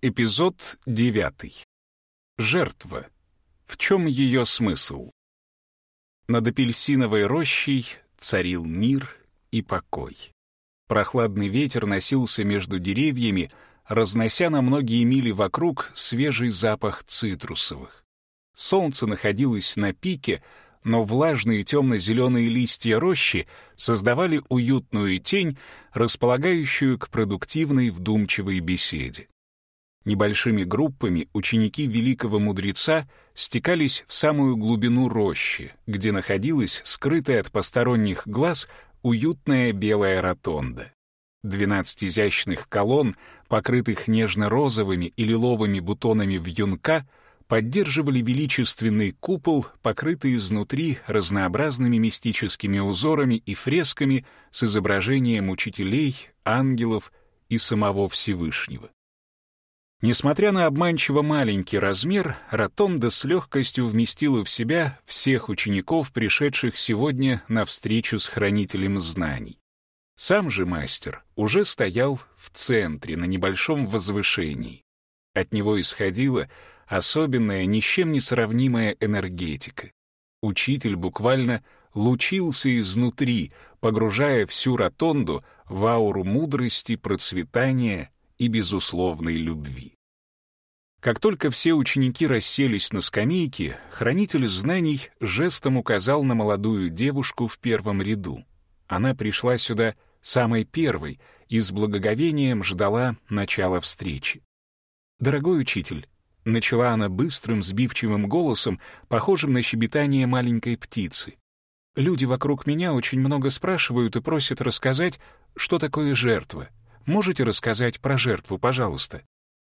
Эпизод 9. Жертва. В чем ее смысл? Над апельсиновой рощей царил мир и покой. Прохладный ветер носился между деревьями, разнося на многие мили вокруг свежий запах цитрусовых. Солнце находилось на пике, но влажные темно-зеленые листья рощи создавали уютную тень, располагающую к продуктивной вдумчивой беседе. Небольшими группами ученики великого мудреца стекались в самую глубину рощи, где находилась скрытая от посторонних глаз уютная белая ротонда. 12 изящных колонн, покрытых нежно-розовыми и лиловыми бутонами вьюнка, поддерживали величественный купол, покрытый изнутри разнообразными мистическими узорами и фресками с изображением учителей, ангелов и самого Всевышнего. Несмотря на обманчиво маленький размер, ротонда с легкостью вместила в себя всех учеников, пришедших сегодня на встречу с хранителем знаний. Сам же мастер уже стоял в центре, на небольшом возвышении. От него исходила особенная, ни с чем не сравнимая энергетика. Учитель буквально лучился изнутри, погружая всю ротонду в ауру мудрости, процветания и безусловной любви. Как только все ученики расселись на скамейке, хранитель знаний жестом указал на молодую девушку в первом ряду. Она пришла сюда самой первой и с благоговением ждала начала встречи. «Дорогой учитель», — начала она быстрым, сбивчивым голосом, похожим на щебетание маленькой птицы, «люди вокруг меня очень много спрашивают и просят рассказать, что такое жертва. Можете рассказать про жертву, пожалуйста?»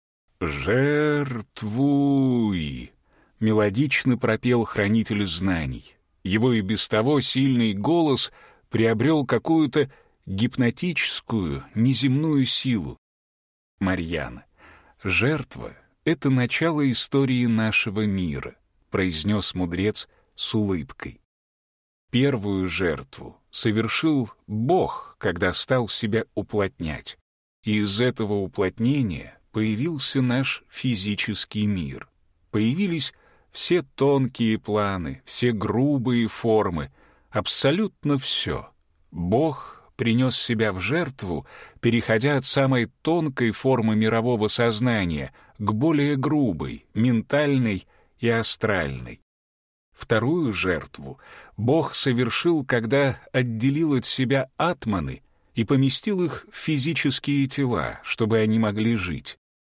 «Жертвуй!» — мелодично пропел хранитель знаний. Его и без того сильный голос приобрел какую-то гипнотическую, неземную силу. «Марьяна, жертва — это начало истории нашего мира», — произнес мудрец с улыбкой. «Первую жертву совершил Бог, когда стал себя уплотнять. И из этого уплотнения появился наш физический мир. Появились все тонкие планы, все грубые формы, абсолютно все. Бог принес себя в жертву, переходя от самой тонкой формы мирового сознания к более грубой, ментальной и астральной. Вторую жертву Бог совершил, когда отделил от себя атманы и поместил их в физические тела, чтобы они могли жить.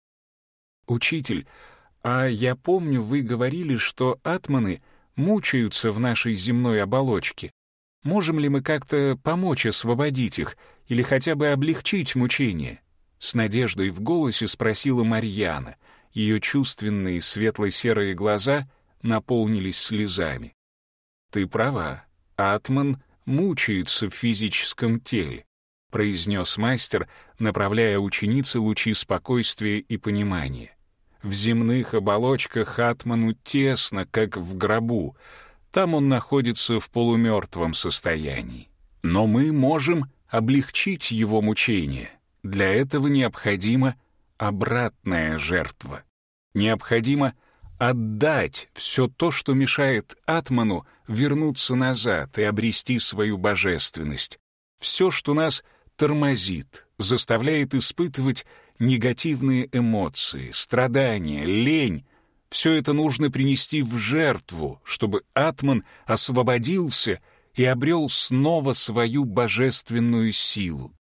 «Учитель, а я помню, вы говорили, что атманы мучаются в нашей земной оболочке. Можем ли мы как-то помочь освободить их или хотя бы облегчить мучения?» С надеждой в голосе спросила Марьяна. Ее чувственные светло-серые глаза наполнились слезами. «Ты права, атман мучается в физическом теле», — произнес мастер, направляя ученице лучи спокойствия и понимания. «В земных оболочках атману тесно, как в гробу. Там он находится в полумертвом состоянии. Но мы можем облегчить его мучения. Для этого необходима обратная жертва. Необходимо отдать все то, что мешает атману вернуться назад и обрести свою божественность. Все, что нас тормозит, заставляет испытывать негативные эмоции, страдания, лень. Все это нужно принести в жертву, чтобы атман освободился и обрел снова свою божественную силу.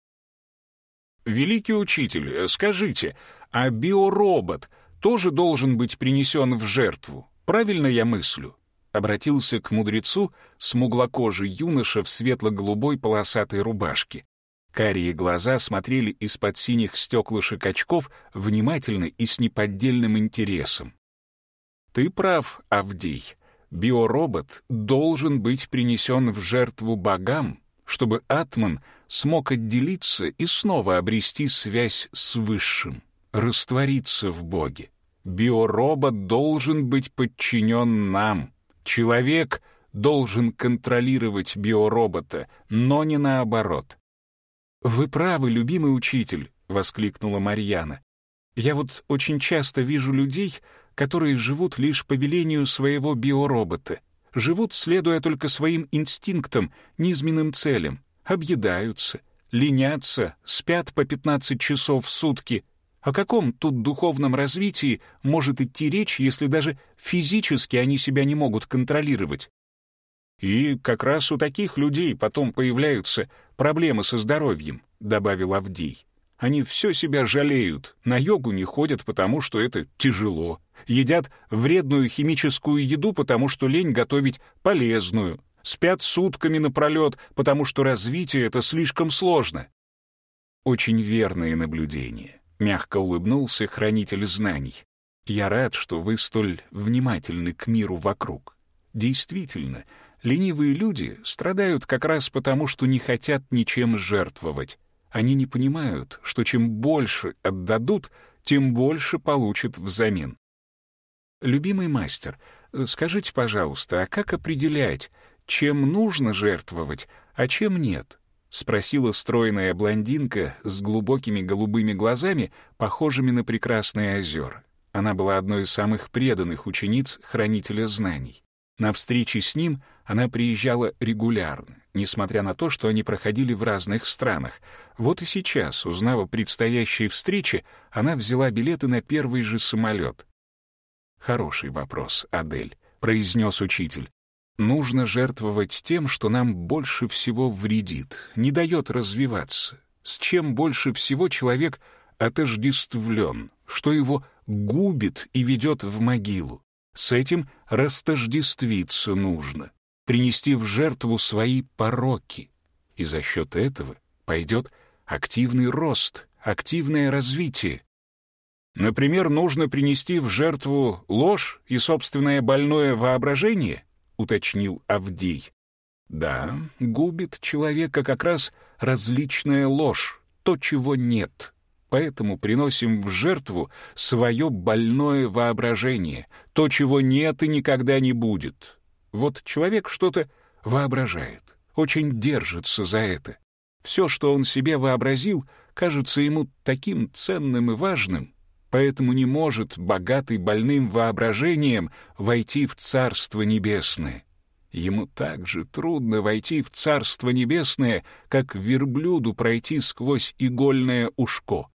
«Великий учитель, скажите, а биоробот тоже должен быть принесен в жертву? Правильно я мыслю?» Обратился к мудрецу смуглокожий юноша в светло-голубой полосатой рубашке. Карие глаза смотрели из-под синих стеклышек очков внимательно и с неподдельным интересом. «Ты прав, Авдей. Биоробот должен быть принесен в жертву богам, чтобы атман смог отделиться и снова обрести связь с Высшим, раствориться в Боге. Биоробот должен быть подчинен нам. Человек должен контролировать биоробота, но не наоборот». «Вы правы, любимый учитель», — воскликнула Марьяна. Я вот очень часто вижу людей, которые живут лишь по велению своего биоробота, живут, следуя только своим инстинктам, низменным целям, объедаются, ленятся, спят по 15 часов в сутки. О каком тут духовном развитии может идти речь, если даже физически они себя не могут контролировать? «И как раз у таких людей потом появляются проблемы со здоровьем», — добавил Авдей. «Они все себя жалеют, на йогу не ходят, потому что это тяжело, едят вредную химическую еду, потому что лень готовить полезную, спят сутками напролет, потому что развитие — это слишком сложно». «Очень верные наблюдения», — мягко улыбнулся хранитель знаний. «Я рад, что вы столь внимательны к миру вокруг. Действительно, ленивые люди страдают как раз потому, что не хотят ничем жертвовать. Они не понимают, что чем больше отдадут, тем больше получат взамен. Любимый мастер, скажите, пожалуйста, а как определять, чем нужно жертвовать, а чем нет?» — спросила стройная блондинка с глубокими голубыми глазами, похожими на прекрасные озера. Она была одной из самых преданных учениц хранителя знаний. На встречи с ним она приезжала регулярно, несмотря на то, что они проходили в разных странах. Вот и сейчас, узнав о предстоящей встрече, она взяла билеты на первый же самолет. «Хороший вопрос, Адель», — произнес учитель. «Нужно жертвовать тем, что нам больше всего вредит, не дает развиваться, с чем больше всего человек отождествлен, что его губит и ведет в могилу. С этим растождествиться нужно, принести в жертву свои пороки. И за счет этого пойдет активный рост, активное развитие. Например, нужно принести в жертву ложь и собственное больное воображение», — уточнил Авдей. «Да, губит человека как раз различная ложь, то, чего нет. Поэтому приносим в жертву свое больное воображение, то, чего нет и никогда не будет. Вот человек что-то воображает, очень держится за это. Все, что он себе вообразил, кажется ему таким ценным и важным, поэтому не может, богатый больным воображением, войти в Царство Небесное. Ему так же трудно войти в Царство Небесное, как верблюду пройти сквозь игольное ушко.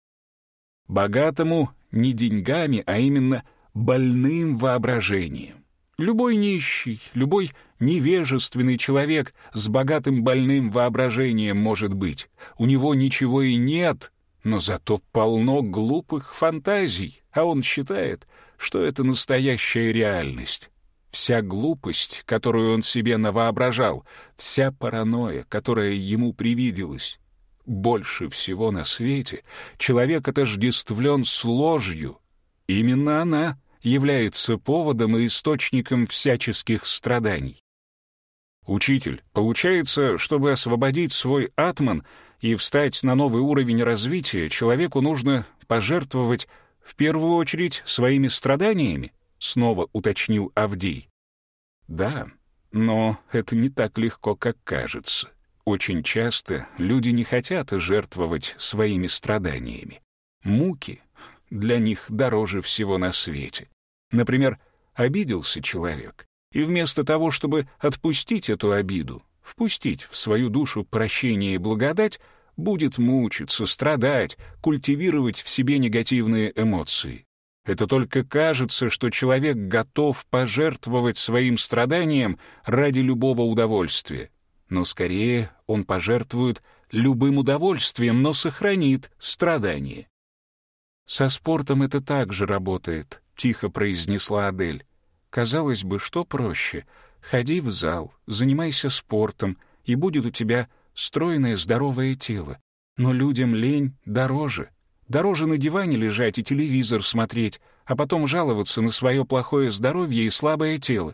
Богатому не деньгами, а именно больным воображением. Любой нищий, любой невежественный человек с богатым больным воображением может быть. У него ничего и нет, но зато полно глупых фантазий, а он считает, что это настоящая реальность. Вся глупость, которую он себе навоображал, вся паранойя, которая ему привиделась. Больше всего на свете человек отождествлен с ложью. Именно она является поводом и источником всяческих страданий. «Учитель, получается, чтобы освободить свой атман и встать на новый уровень развития, человеку нужно пожертвовать в первую очередь своими страданиями?» — снова уточнил Авдей. «Да, но это не так легко, как кажется. Очень часто люди не хотят жертвовать своими страданиями. Муки для них дороже всего на свете. Например, обиделся человек, и вместо того, чтобы отпустить эту обиду, впустить в свою душу прощение и благодать, будет мучиться, страдать, культивировать в себе негативные эмоции. Это только кажется, что человек готов пожертвовать своим страданием ради любого удовольствия. Но скорее он пожертвует любым удовольствием, но сохранит страдание. «Со спортом это также работает», — тихо произнесла Адель. «Казалось бы, что проще? Ходи в зал, занимайся спортом, и будет у тебя стройное здоровое тело. Но людям лень дороже. Дороже на диване лежать и телевизор смотреть, а потом жаловаться на свое плохое здоровье и слабое тело».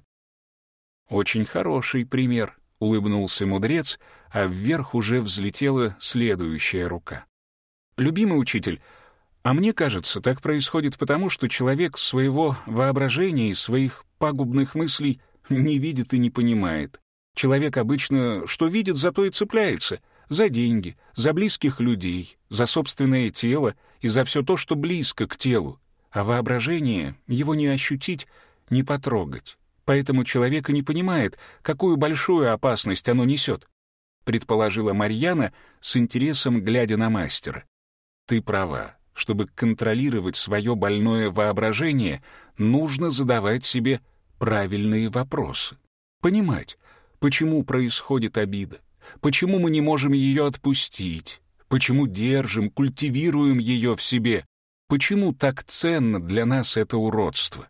«Очень хороший пример», — улыбнулся мудрец, а вверх уже взлетела следующая рука. «Любимый учитель, а мне кажется, так происходит потому, что человек своего воображения и своих пагубных мыслей не видит и не понимает. Человек обычно что видит, зато и цепляется, за деньги, за близких людей, за собственное тело и за все то, что близко к телу. А воображение его не ощутить, не потрогать. Поэтому человек и не понимает, какую большую опасность оно несет, предположила Марьяна с интересом, глядя на мастера. Ты права. Чтобы контролировать свое больное воображение, нужно задавать себе правильные вопросы. Понимать, почему происходит обида, почему мы не можем ее отпустить, почему держим, культивируем ее в себе, почему так ценно для нас это уродство.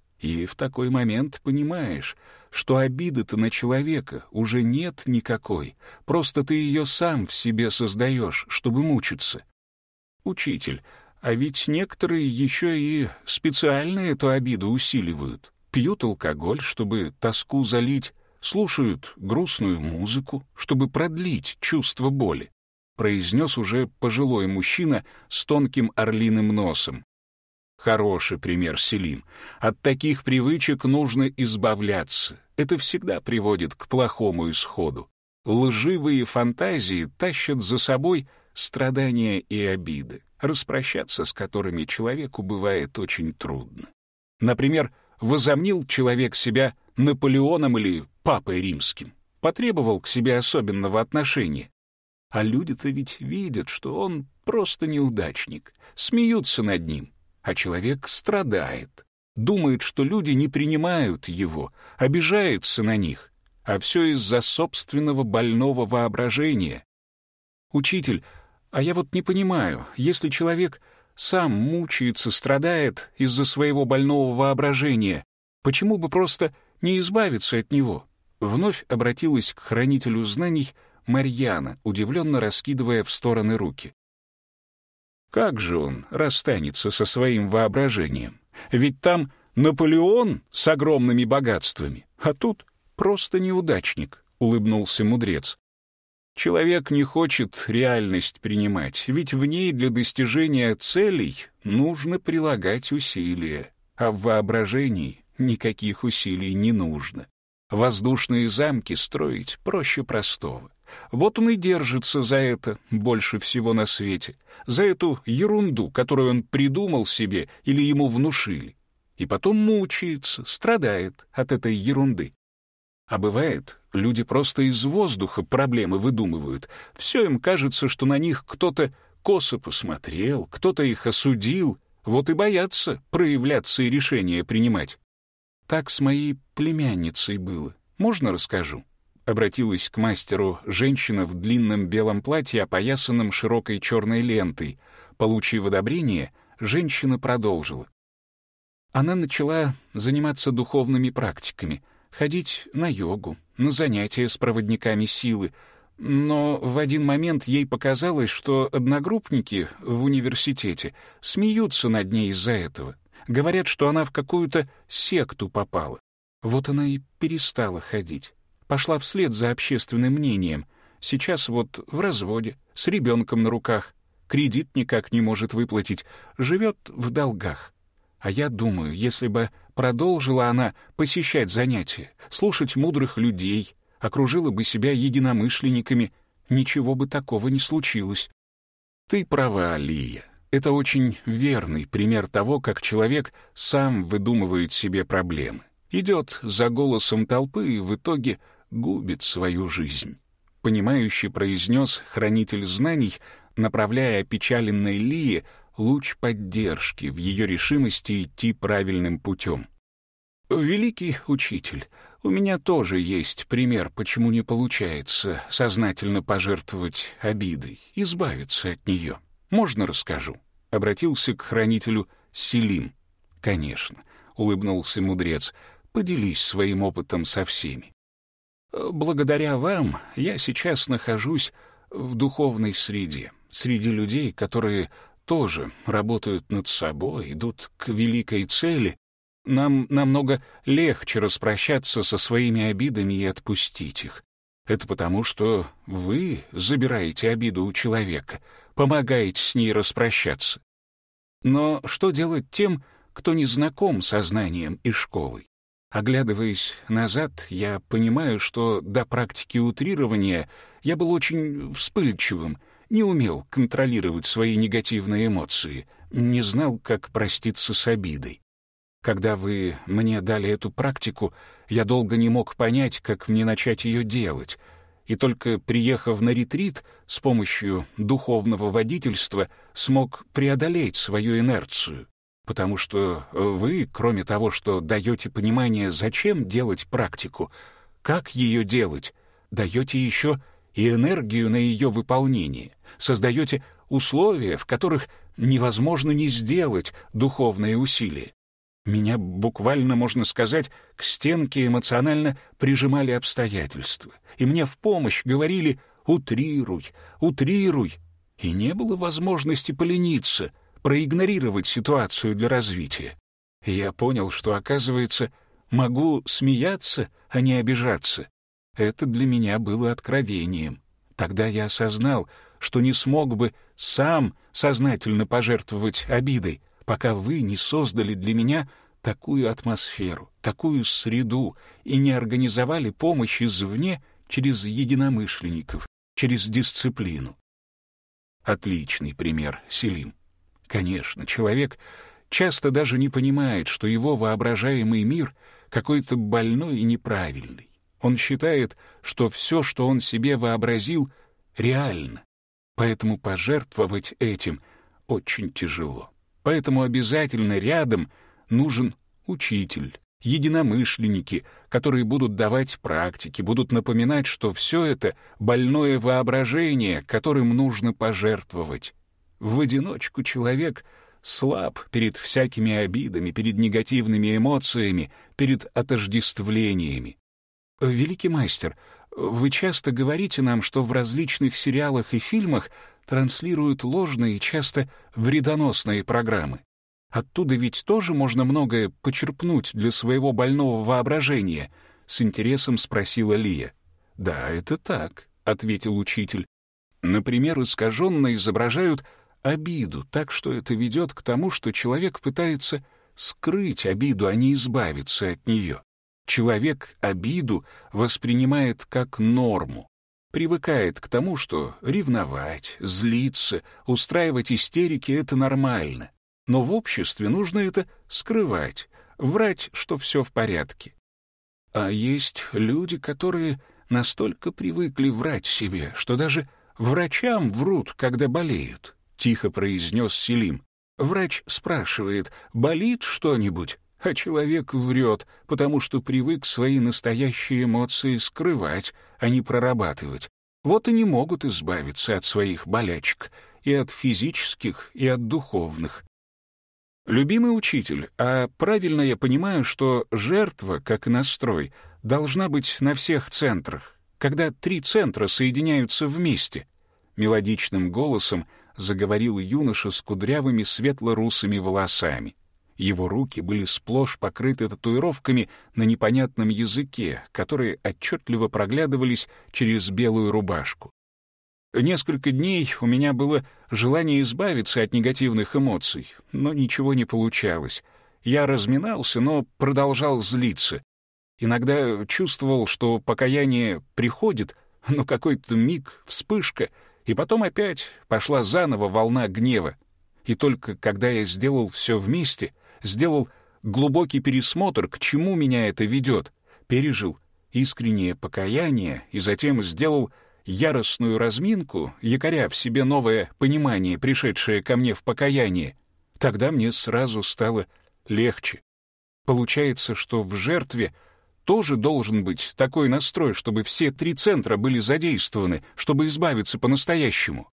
И в такой момент понимаешь, что обиды-то на человека уже нет никакой, просто ты ее сам в себе создаешь, чтобы мучиться. Учитель, а ведь некоторые еще и специально эту обиду усиливают. Пьют алкоголь, чтобы тоску залить, слушают грустную музыку, чтобы продлить чувство боли, произнес уже пожилой мужчина с тонким орлиным носом. Хороший пример, Селим. От таких привычек нужно избавляться. Это всегда приводит к плохому исходу. Лживые фантазии тащат за собой страдания и обиды, распрощаться с которыми человеку бывает очень трудно. Например, возомнил человек себя Наполеоном или Папой Римским, потребовал к себе особенного отношения. А люди-то ведь видят, что он просто неудачник, смеются над ним, а человек страдает, думает, что люди не принимают его, обижаются на них, а все из-за собственного больного воображения. Учитель, а я вот не понимаю, если человек сам мучается, страдает из-за своего больного воображения, почему бы просто не избавиться от него? Вновь обратилась к хранителю знаний Марьяна, удивленно раскидывая в стороны руки. Как же он расстанется со своим воображением? Ведь там Наполеон с огромными богатствами, а тут просто неудачник, улыбнулся мудрец. Человек не хочет реальность принимать, ведь в ней для достижения целей нужно прилагать усилия, а в воображении никаких усилий не нужно. Воздушные замки строить проще простого. Вот он и держится за это больше всего на свете, за эту ерунду, которую он придумал себе или ему внушили, и потом мучается, страдает от этой ерунды. А бывает, люди просто из воздуха проблемы выдумывают. Все им кажется, что на них кто-то косо посмотрел, кто-то их осудил, вот и боятся проявляться и решения принимать. Так с моей племянницей было. Можно расскажу? Обратилась к мастеру женщина в длинном белом платье, опоясанном широкой черной лентой. Получив одобрение, женщина продолжила. Она начала заниматься духовными практиками, ходить на йогу, на занятия с проводниками силы, но в один момент ей показалось, что одногруппники в университете смеются над ней из-за этого, говорят, что она в какую-то секту попала. Вот она и перестала ходить, пошла вслед за общественным мнением, сейчас вот в разводе, с ребенком на руках, кредит никак не может выплатить, живет в долгах. А я думаю, если бы продолжила она посещать занятия, слушать мудрых людей, окружила бы себя единомышленниками, ничего бы такого не случилось. Ты права, Лия. Это очень верный пример того, как человек сам выдумывает себе проблемы, идет за голосом толпы и в итоге губит свою жизнь. Понимающе произнес хранитель знаний, направляя опечаленной Лии луч поддержки в ее решимости идти правильным путем. «Великий учитель, у меня тоже есть пример, почему не получается сознательно пожертвовать обидой, избавиться от нее. Можно расскажу?» Обратился к хранителю Селим. «Конечно», — улыбнулся мудрец, — «поделись своим опытом со всеми». «Благодаря вам я сейчас нахожусь в духовной среде, среди людей, которые тоже работают над собой, идут к великой цели. Нам намного легче распрощаться со своими обидами и отпустить их. Это потому, что вы забираете обиду у человека, помогаете с ней распрощаться. Но что делать тем, кто не знаком со знанием и школой? Оглядываясь назад, я понимаю, что до практики утрирования я был очень вспыльчивым, не умел контролировать свои негативные эмоции, не знал, как проститься с обидой. Когда вы мне дали эту практику, я долго не мог понять, как мне начать ее делать, и только приехав на ретрит с помощью духовного водительства, смог преодолеть свою инерцию. Потому что вы, кроме того, что даете понимание, зачем делать практику, как ее делать, даете еще и энергию на ее выполнение, создаете условия, в которых невозможно не сделать духовные усилия. Меня буквально, можно сказать, к стенке эмоционально прижимали обстоятельства, и мне в помощь говорили «утрируй, утрируй», и не было возможности полениться, проигнорировать ситуацию для развития. И я понял, что, оказывается, могу смеяться, а не обижаться. Это для меня было откровением. Тогда я осознал, что не смог бы сам сознательно пожертвовать обидой, пока вы не создали для меня такую атмосферу, такую среду и не организовали помощь извне через единомышленников, через дисциплину. Отличный пример, Селим. Конечно, человек часто даже не понимает, что его воображаемый мир какой-то больной и неправильный. Он считает, что все, что он себе вообразил, реально. Поэтому пожертвовать этим очень тяжело. Поэтому обязательно рядом нужен учитель, единомышленники, которые будут давать практики, будут напоминать, что все это больное воображение, которым нужно пожертвовать. В одиночку человек слаб перед всякими обидами, перед негативными эмоциями, перед отождествлениями. Великий мастер, вы часто говорите нам, что в различных сериалах и фильмах транслируют ложные и часто вредоносные программы. Оттуда ведь тоже можно многое почерпнуть для своего больного воображения, с интересом спросила Лия. Да, это так, ответил учитель. Например, искаженно изображают обиду, так что это ведет к тому, что человек пытается скрыть обиду, а не избавиться от нее. Человек обиду воспринимает как норму, привыкает к тому, что ревновать, злиться, устраивать истерики — это нормально. Но в обществе нужно это скрывать, врать, что все в порядке. А есть люди, которые настолько привыкли врать себе, что даже врачам врут, когда болеют, — тихо произнес Селим. Врач спрашивает, болит что-нибудь? А человек врет, потому что привык свои настоящие эмоции скрывать, а не прорабатывать. Вот и не могут избавиться от своих болячек, и от физических, и от духовных. Любимый учитель, а правильно я понимаю, что жертва, как и настрой, должна быть на всех центрах, когда 3 центра соединяются вместе? Мелодичным голосом заговорил юноша с кудрявыми светло-русыми волосами. Его руки были сплошь покрыты татуировками на непонятном языке, которые отчетливо проглядывались через белую рубашку. Несколько дней у меня было желание избавиться от негативных эмоций, но ничего не получалось. Я разминался, но продолжал злиться. Иногда чувствовал, что покаяние приходит, но какой-то миг, вспышка, и потом опять пошла заново волна гнева. И только когда я сделал все вместе, сделал глубокий пересмотр, к чему меня это ведет, пережил искреннее покаяние и затем сделал яростную разминку, якоря в себе новое понимание, пришедшее ко мне в покаяние, тогда мне сразу стало легче. Получается, что в жертве тоже должен быть такой настрой, чтобы все 3 центра были задействованы, чтобы избавиться по-настоящему.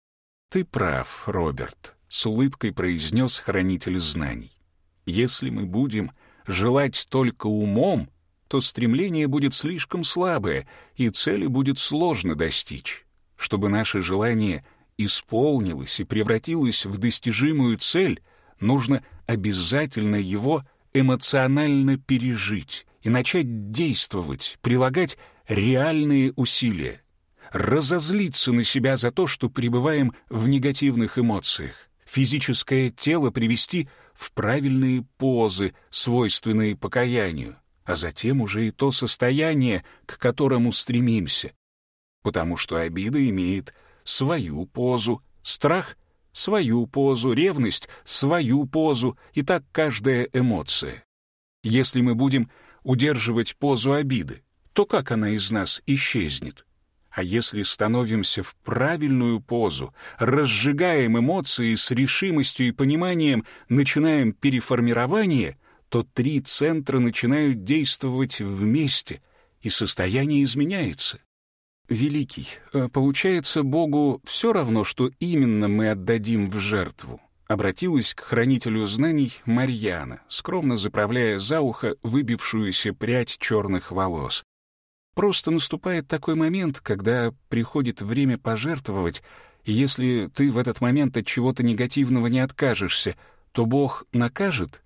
«Ты прав, Роберт», — с улыбкой произнес хранитель знаний. «Если мы будем желать только умом, то стремление будет слишком слабое, и цели будет сложно достичь. Чтобы наше желание исполнилось и превратилось в достижимую цель, нужно обязательно его эмоционально пережить и начать действовать, прилагать реальные усилия, разозлиться на себя за то, что пребываем в негативных эмоциях, физическое тело привести в правильные позы, свойственные покаянию, а затем уже и то состояние, к которому стремимся. Потому что обида имеет свою позу, страх — свою позу, ревность — свою позу, и так каждая эмоция. Если мы будем удерживать позу обиды, то как она из нас исчезнет? А если становимся в правильную позу, разжигаем эмоции с решимостью и пониманием, начинаем переформирование, то 3 центра начинают действовать вместе, и состояние изменяется. Великий, получается, Богу все равно, что именно мы отдадим в жертву? Обратилась к хранителю знаний Марьяна, скромно заправляя за ухо выбившуюся прядь черных волос. Просто наступает такой момент, когда приходит время пожертвовать, и если ты в этот момент от чего-то негативного не откажешься, то Бог накажет?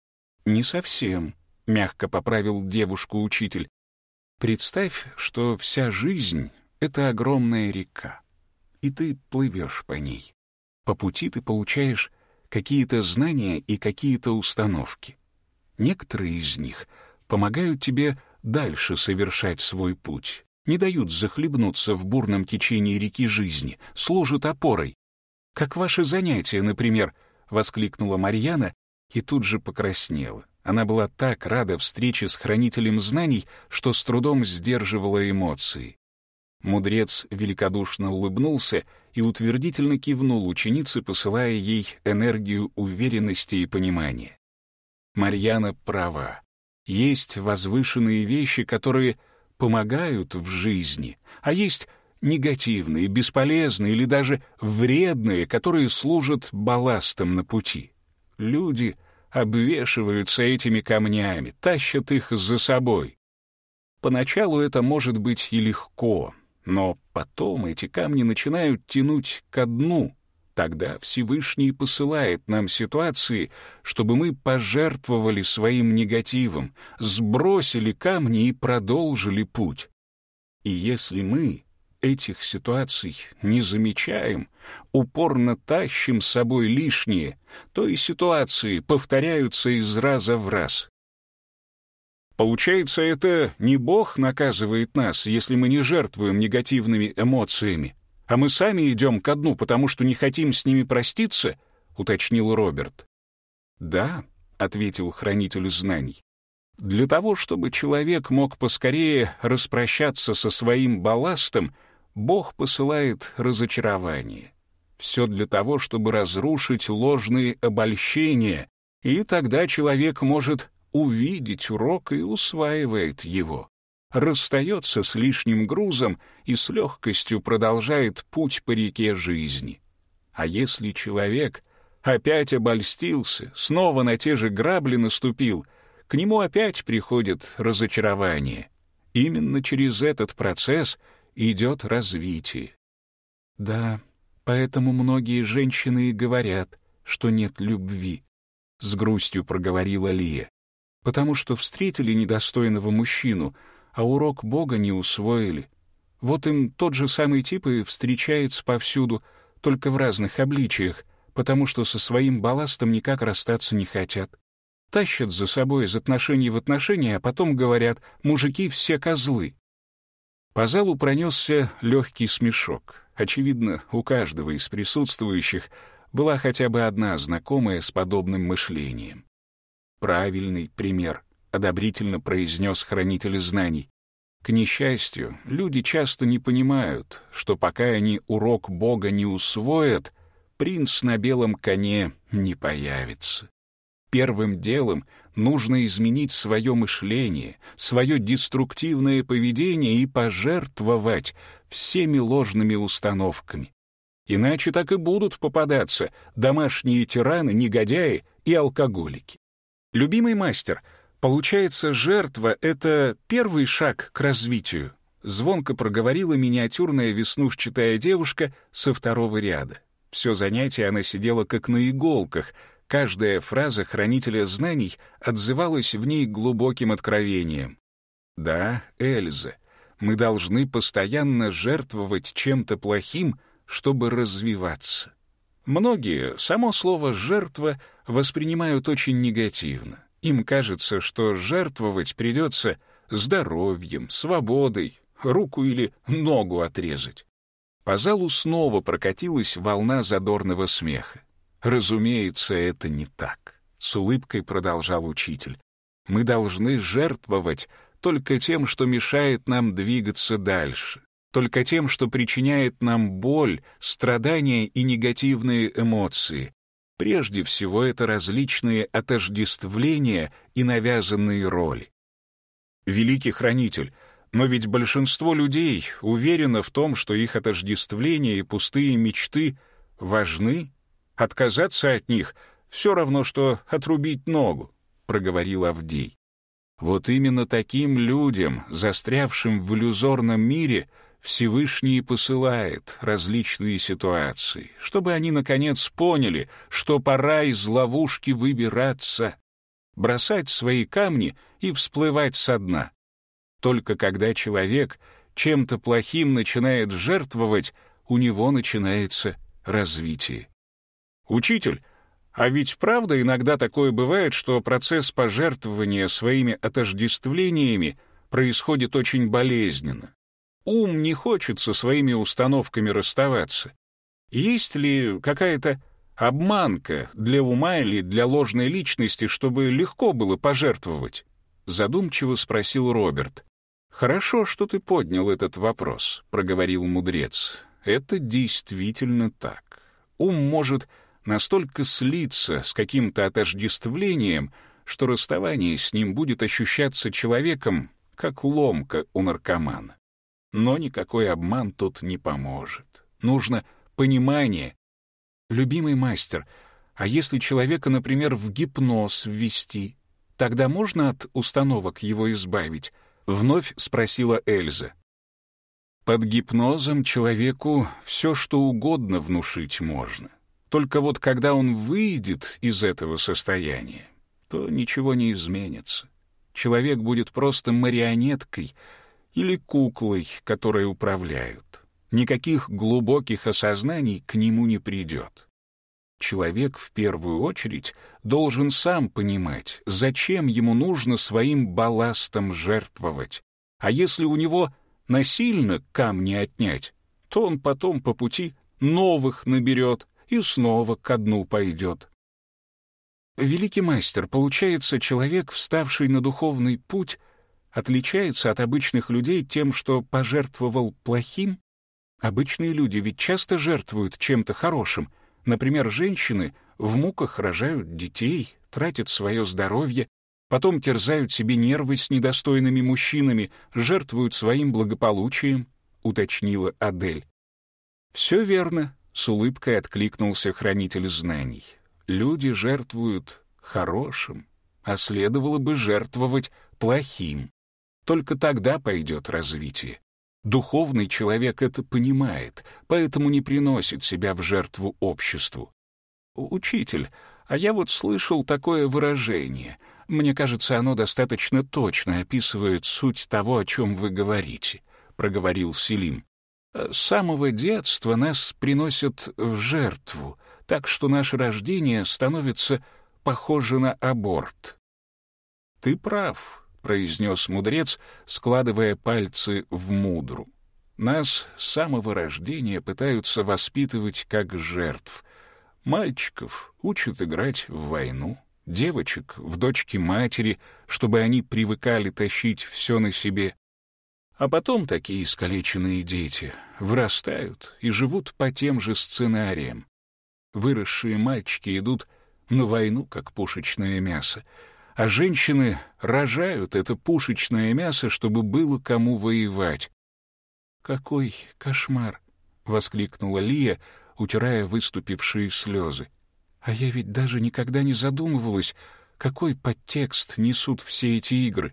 Не совсем, мягко поправил девушку учитель. Представь, что вся жизнь — это огромная река, и ты плывешь по ней. По пути ты получаешь какие-то знания и какие-то установки. Некоторые из них помогают тебе дальше совершать свой путь, не дают захлебнуться в бурном течении реки жизни, служат опорой. «Как ваши занятия, например», — воскликнула Марьяна и тут же покраснела. Она была так рада встрече с хранителем знаний, что с трудом сдерживала эмоции. Мудрец великодушно улыбнулся и утвердительно кивнул ученице, посылая ей энергию уверенности и понимания. Марьяна права. Есть возвышенные вещи, которые помогают в жизни, а есть негативные, бесполезные или даже вредные, которые служат балластом на пути. Люди обвешиваются этими камнями, тащат их за собой. Поначалу это может быть и легко, но потом эти камни начинают тянуть ко дну. Тогда Всевышний посылает нам ситуации, чтобы мы пожертвовали своим негативом, сбросили камни и продолжили путь. И если мы этих ситуаций не замечаем, упорно тащим с собой лишнее, то и ситуации повторяются из раза в раз. Получается, это не Бог наказывает нас, если мы не жертвуем негативными эмоциями, а мы сами идем ко дну, потому что не хотим с ними проститься, уточнил Роберт. Да, ответил хранитель знаний. Для того, чтобы человек мог поскорее распрощаться со своим балластом, Бог посылает разочарование. Все для того, чтобы разрушить ложные обольщения, и тогда человек может увидеть урок и усваивает его. Расстается с лишним грузом и с легкостью продолжает путь по реке жизни. А если человек опять обольстился, снова на те же грабли наступил, к нему опять приходит разочарование. Именно через этот процесс идет развитие. Да, поэтому многие женщины и говорят, что нет любви, — с грустью проговорила Лия, потому что встретили недостойного мужчину, а урок Бога не усвоили. Вот им тот же самый тип и встречается повсюду, только в разных обличиях, потому что со своим балластом никак расстаться не хотят. Тащат за собой из отношений в отношения, а потом говорят: «Мужики все козлы». По залу пронесся легкий смешок. Очевидно, у каждого из присутствующих была хотя бы одна знакомая с подобным мышлением. «Правильный пример», — одобрительно произнес хранитель знаний. К несчастью, люди часто не понимают, что пока они урок Бога не усвоят, принц на белом коне не появится. Первым делом нужно изменить свое мышление, свое деструктивное поведение и пожертвовать всеми ложными установками. Иначе так и будут попадаться домашние тираны, негодяи и алкоголики. Любимый мастер, получается, жертва — это первый шаг к развитию, звонко проговорила миниатюрная веснушчатая девушка со второго ряда. Все занятие она сидела как на иголках, каждая фраза хранителя знаний отзывалась в ней глубоким откровением. Да, Эльза, мы должны постоянно жертвовать чем-то плохим, чтобы развиваться. Многие само слово «жертва» воспринимают очень негативно. Им кажется, что жертвовать придется здоровьем, свободой, руку или ногу отрезать. По залу снова прокатилась волна задорного смеха. Разумеется, это не так. С улыбкой продолжал учитель. Мы должны жертвовать только тем, что мешает нам двигаться дальше, только тем, что причиняет нам боль, страдания и негативные эмоции. Прежде всего, это различные отождествления и навязанные роли. Великий хранитель, но ведь большинство людей уверено в том, что их отождествления и пустые мечты важны. Отказаться от них — все равно, что отрубить ногу, — проговорил Авдей. Вот именно таким людям, застрявшим в иллюзорном мире, Всевышний посылает различные ситуации, чтобы они, наконец, поняли, что пора из ловушки выбираться, бросать свои камни и всплывать со дна. Только когда человек чем-то плохим начинает жертвовать, у него начинается развитие. Учитель, а ведь правда иногда такое бывает, что процесс пожертвования своими отождествлениями происходит очень болезненно. Ум не хочет со своими установками расставаться. Есть ли какая-то обманка для ума или для ложной личности, чтобы легко было пожертвовать? Задумчиво спросил Роберт. «Хорошо, что ты поднял этот вопрос», — проговорил мудрец. «Это действительно так. Ум может настолько слиться с каким-то отождествлением, что расставание с ним будет ощущаться человеком, как ломка у наркомана. Но никакой обман тут не поможет. Нужно понимание. Любимый мастер, а если человека, например, в гипноз ввести, тогда можно от установок его избавить?» — вновь спросила Эльза. Под гипнозом человеку все, что угодно внушить можно. Только вот когда он выйдет из этого состояния, то ничего не изменится. Человек будет просто марионеткой или куклой, которой управляют. Никаких глубоких осознаний к нему не придет. Человек в первую очередь должен сам понимать, зачем ему нужно своим балластом жертвовать. А если у него насильно камни отнять, то он потом по пути новых наберет и снова ко дну пойдет. Великий мастер, получается, человек, вставший на духовный путь, отличается от обычных людей тем, что пожертвовал плохим? Обычные люди ведь часто жертвуют чем-то хорошим. Например, женщины в муках рожают детей, тратят свое здоровье, потом терзают себе нервы с недостойными мужчинами, жертвуют своим благополучием, уточнила Адель. «Все верно», — с улыбкой откликнулся хранитель знаний. «Люди жертвуют хорошим, а следовало бы жертвовать плохим. Только тогда пойдет развитие. Духовный человек это понимает, поэтому не приносит себя в жертву обществу. Учитель, а я вот слышал такое выражение. Мне кажется, оно достаточно точно описывает суть того, о чем вы говорите», — проговорил Селим. «С самого детства нас приносят в жертву, так что наше рождение становится похоже на аборт». «Ты прав», — произнес мудрец, складывая пальцы в мудру. «Нас с самого рождения пытаются воспитывать как жертв. Мальчиков учат играть в войну, девочек — в дочки матери, чтобы они привыкали тащить все на себе. А потом такие искалеченные дети вырастают и живут по тем же сценариям. Выросшие мальчики идут на войну, как пушечное мясо, а женщины рожают это пушечное мясо, чтобы было кому воевать». «Какой кошмар!» — воскликнула Лия, утирая выступившие слезы. «А я ведь даже никогда не задумывалась, какой подтекст несут все эти игры».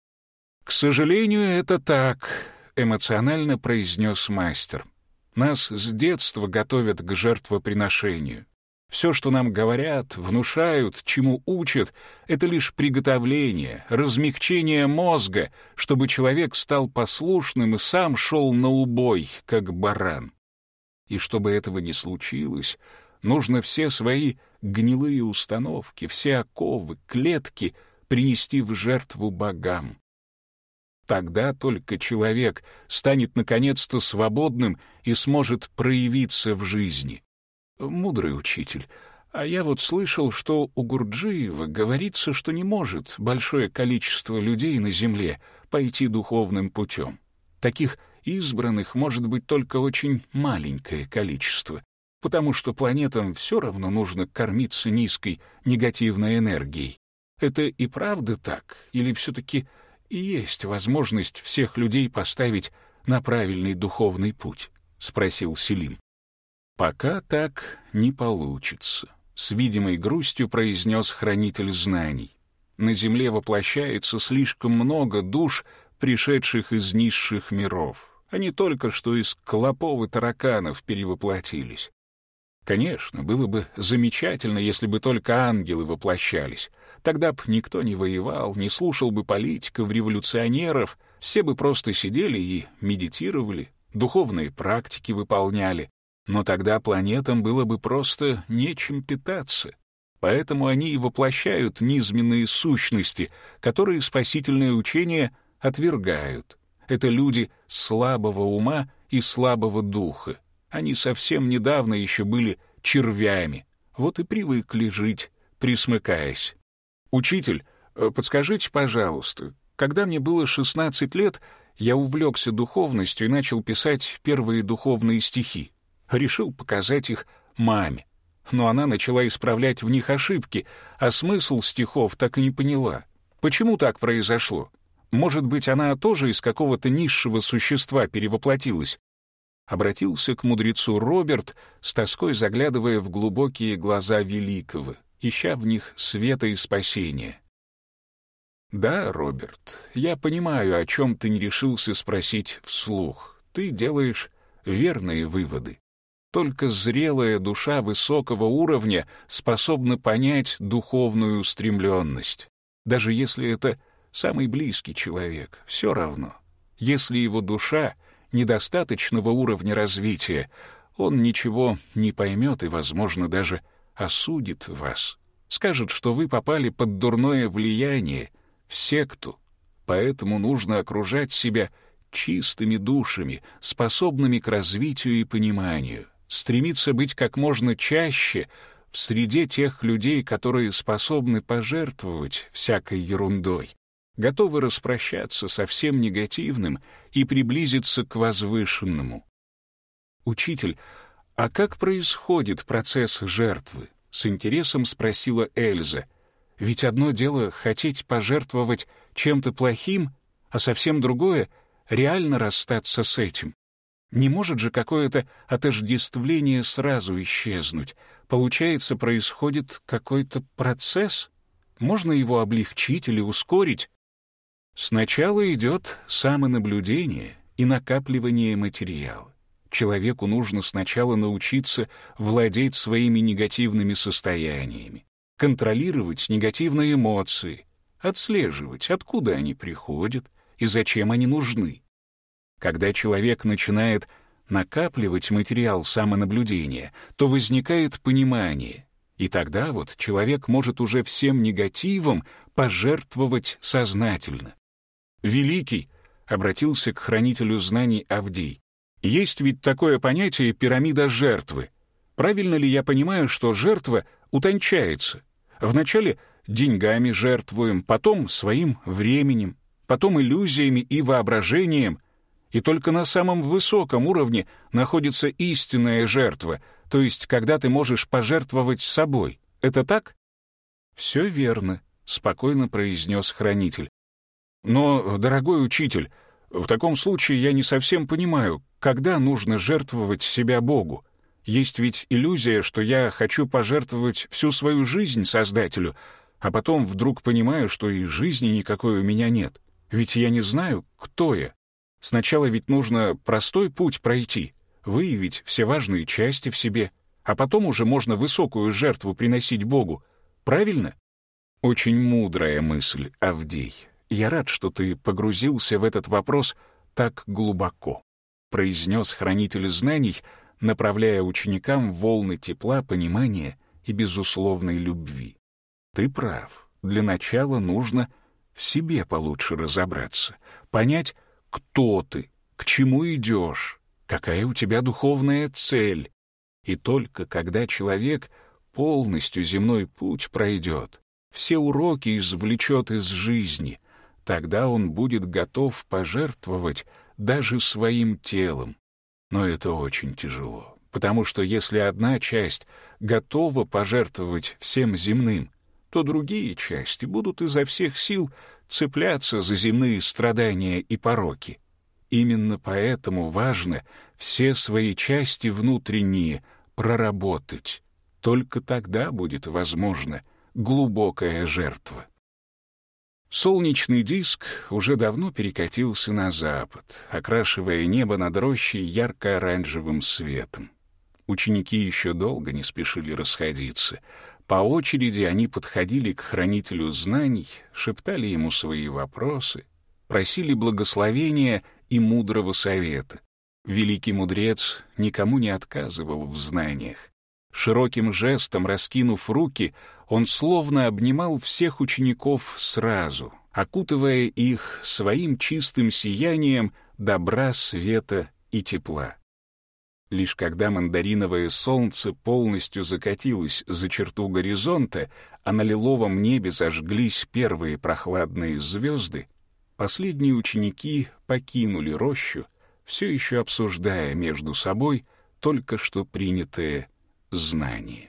«К сожалению, это так», — эмоционально произнес мастер. «Нас с детства готовят к жертвоприношению. Все, что нам говорят, внушают, чему учат, это лишь приготовление, размягчение мозга, чтобы человек стал послушным и сам шел на убой, как баран. И чтобы этого не случилось, нужно все свои гнилые установки, все оковы, клетки принести в жертву богам. Тогда только человек станет наконец-то свободным и сможет проявиться в жизни. Мудрый учитель, а я вот слышал, что у Гурджиева говорится, что не может большое количество людей на земле пойти духовным путем. Таких избранных может быть только очень маленькое количество, потому что планетам все равно нужно кормиться низкой негативной энергией. Это и правда так? Или все-таки и есть возможность всех людей поставить на правильный духовный путь? — спросил Селим. «Пока так не получится», — с видимой грустью произнес хранитель знаний. «На Земле воплощается слишком много душ, пришедших из низших миров. Они только что из клопов и тараканов перевоплотились. Конечно, было бы замечательно, если бы только ангелы воплощались. Тогда б никто не воевал, не слушал бы политиков, революционеров, все бы просто сидели и медитировали, духовные практики выполняли. Но тогда планетам было бы просто нечем питаться. Поэтому они и воплощают низменные сущности, которые спасительное учение отвергают. Это люди слабого ума и слабого духа. Они совсем недавно еще были червями, вот и привыкли жить, присмыкаясь. «Учитель, подскажите, пожалуйста, когда мне было 16 лет, я увлекся духовностью и начал писать первые духовные стихи. Решил показать их маме. Но она начала исправлять в них ошибки, а смысл стихов так и не поняла. Почему так произошло? Может быть, она тоже из какого-то низшего существа перевоплотилась?» Обратился к мудрецу Роберт, с тоской заглядывая в глубокие глаза великого, ища в них света и спасения. «Да, Роберт, я понимаю, о чем ты не решился спросить вслух. Ты делаешь верные выводы. Только зрелая душа высокого уровня способна понять духовную устремленность. Даже если это самый близкий человек, все равно. Если его душа недостаточного уровня развития, он ничего не поймет и, возможно, даже осудит вас. Скажет, что вы попали под дурное влияние, в секту. Поэтому нужно окружать себя чистыми душами, способными к развитию и пониманию. Стремиться быть как можно чаще в среде тех людей, которые способны пожертвовать всякой ерундой, готовы распрощаться со всем негативным и приблизиться к возвышенному. «Учитель, а как происходит процесс жертвы?» — с интересом спросила Эльза. «Ведь одно дело хотеть пожертвовать чем-то плохим, а совсем другое — реально расстаться с этим. Не может же какое-то отождествление сразу исчезнуть. Получается, происходит какой-то процесс? Можно его облегчить или ускорить?» Сначала идет самонаблюдение и накапливание материала. Человеку нужно сначала научиться владеть своими негативными состояниями, контролировать негативные эмоции, отслеживать, откуда они приходят и зачем они нужны. Когда человек начинает накапливать материал самонаблюдения, то возникает понимание, и тогда вот человек может уже всем негативом пожертвовать сознательно. «Великий», — обратился к хранителю знаний Авдей, — «есть ведь такое понятие пирамида жертвы. Правильно ли я понимаю, что жертва утончается? Вначале деньгами жертвуем, потом своим временем, потом иллюзиями и воображением, и только на самом высоком уровне находится истинная жертва, то есть когда ты можешь пожертвовать собой. Это так?» «Все верно», — спокойно произнес хранитель. «Но, дорогой учитель, в таком случае я не совсем понимаю, когда нужно жертвовать себя Богу. Есть ведь иллюзия, что я хочу пожертвовать всю свою жизнь Создателю, а потом вдруг понимаю, что и жизни никакой у меня нет. Ведь я не знаю, кто я. Сначала ведь нужно простой путь пройти, выявить все важные части в себе, а потом уже можно высокую жертву приносить Богу. Правильно?» «Очень мудрая мысль, Авдей. Я рад, что ты погрузился в этот вопрос так глубоко», — произнес хранитель знаний, направляя ученикам волны тепла, понимания и безусловной любви. «Ты прав. Для начала нужно в себе получше разобраться, понять, кто ты, к чему идешь, какая у тебя духовная цель. И только когда человек полностью земной путь пройдет, все уроки извлечет из жизни, тогда он будет готов пожертвовать даже своим телом. Но это очень тяжело, потому что если одна часть готова пожертвовать всем земным, то другие части будут изо всех сил цепляться за земные страдания и пороки. Именно поэтому важно все свои части внутренние проработать. Только тогда будет возможна глубокая жертва. Солнечный диск уже давно перекатился на запад, окрашивая небо над рощей ярко-оранжевым светом. Ученики еще долго не спешили расходиться. По очереди они подходили к хранителю знаний, шептали ему свои вопросы, просили благословения и мудрого совета. Великий мудрец никому не отказывал в знаниях. Широким жестом раскинув руки, он словно обнимал всех учеников сразу, окутывая их своим чистым сиянием добра, света и тепла. Лишь когда мандариновое солнце полностью закатилось за черту горизонта, а на лиловом небе зажглись первые прохладные звезды, последние ученики покинули рощу, все еще обсуждая между собой только что принятое знание.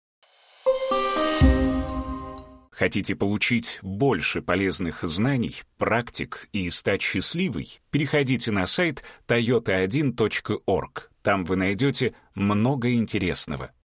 Хотите получить больше полезных знаний, практик и стать счастливой? Переходите на сайт toyota1.org. Там вы найдете много интересного.